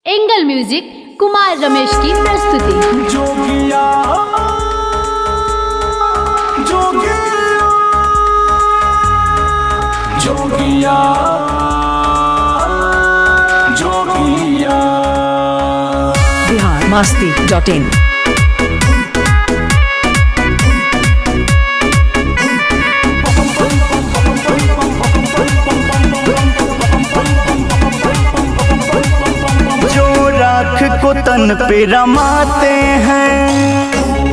Angle music Kumar Ramesh की प्रस्तुति। जोगिया जोगिया जोगिया जोगिया biharmasti.in। को तन पे रमाते हैं,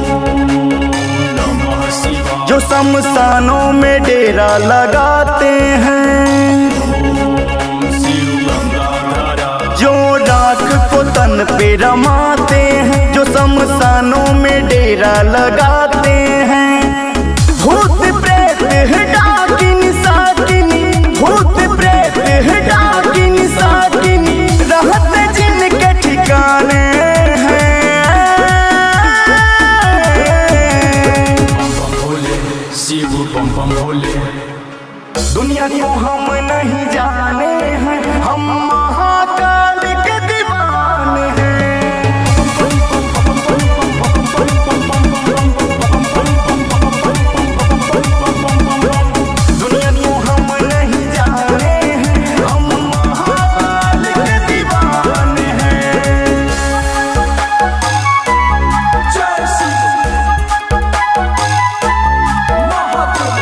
जो शमशानों में डेरा लगाते हैं, जो राख को तन पे रमाते हैं, जो शमशानों में डेरा लगाते हैं। भूत प्रेत है डाकिनी साकिनी, भूत प्रेत है डाकिनी साकिनी, रहते जिनके ठिकाने हैं। शिव बम बम भोले, दुनिया को हम नहीं जाने हैं, हम महाकाल के दीवाने हैं। दुनिया को हम नहीं जाने हैं, हम महाकाल के दीवाने हैं। जय शिव महादेव।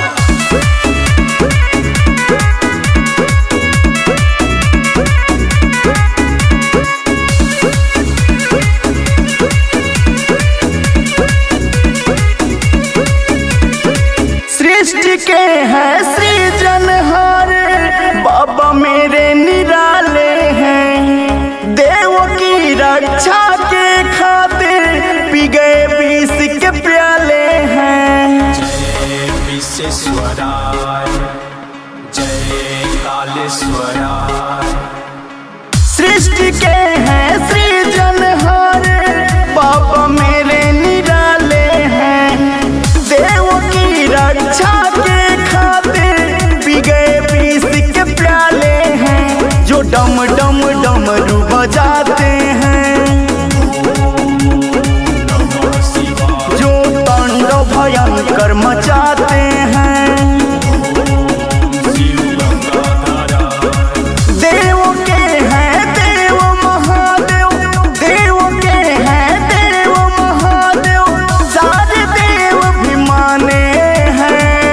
सृष्टि के हैं सृजनहारे, बाबा मेरे निराले हैं। देव की रक्षा के खातिर पी गए विष के प्याले हैं। जय विश्वेश्वराय, जय कालेश्वराय। सृष्टि के हैं सृजनहारे, बाबा मेरे निराले हैं। देव की रक्षा के खातिर पी गए विष के प्याले हैं। जो डम डम डमरू बजाते हैं, जो तांडव भयंकर मचाते हैं। देव के हैं देव महादेव, देव के हैं देव महादेव, सारे देव भी माने हैं।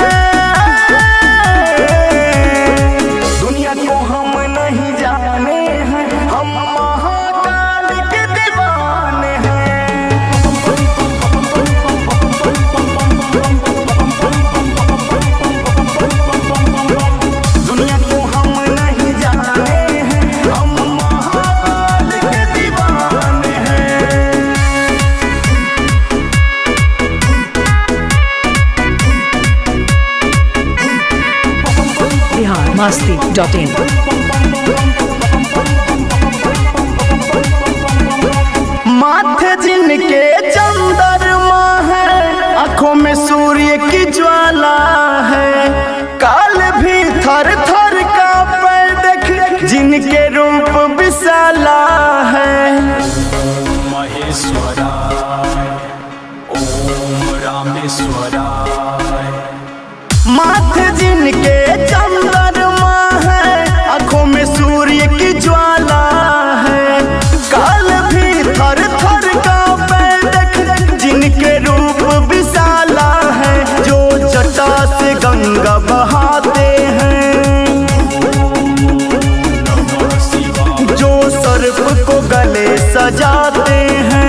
दुनिया को हम नहीं जाने हैं, हम महाकाल के दीवाने हैं। दुनिया को हम नहीं जाने हैं, हम महाकाल के दीवाने हैं। biharmasti.in। माथे जिनके चंद्रमा है, आंखों में सूर्य की ज्वाला है। काल भी थर थर कांपे देख, जिनके रूप विशाला है। महेश्वराय, ओम रामेश्वराय। माथे जिनके चंद्रमा है, आंखों में सूर्य की ज्वाला है। काल भी थर थर कांपे देख, जिनके रूप विशाला है। जो जटा से गंगा बहाते हैं, जो सर्प को गले सजाते हैं।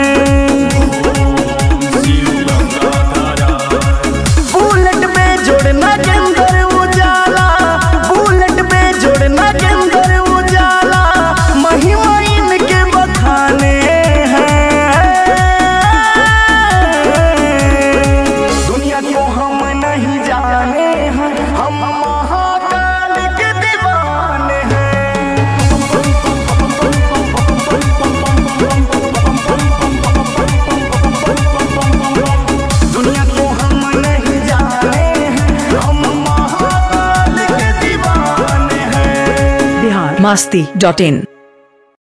बुलेट में जोड़ना के अंदर उजाला, बुलेट में जोड़ना के अंदर उजाला, महिमा इनके बखाने हैं। दुनिया को हम नहीं जाने हैं, हम महाकाल के दीवाने हैं। दुनिया को हम नहीं जाने हैं, हम महाकाल के दीवाने हैं। biharmasti.in।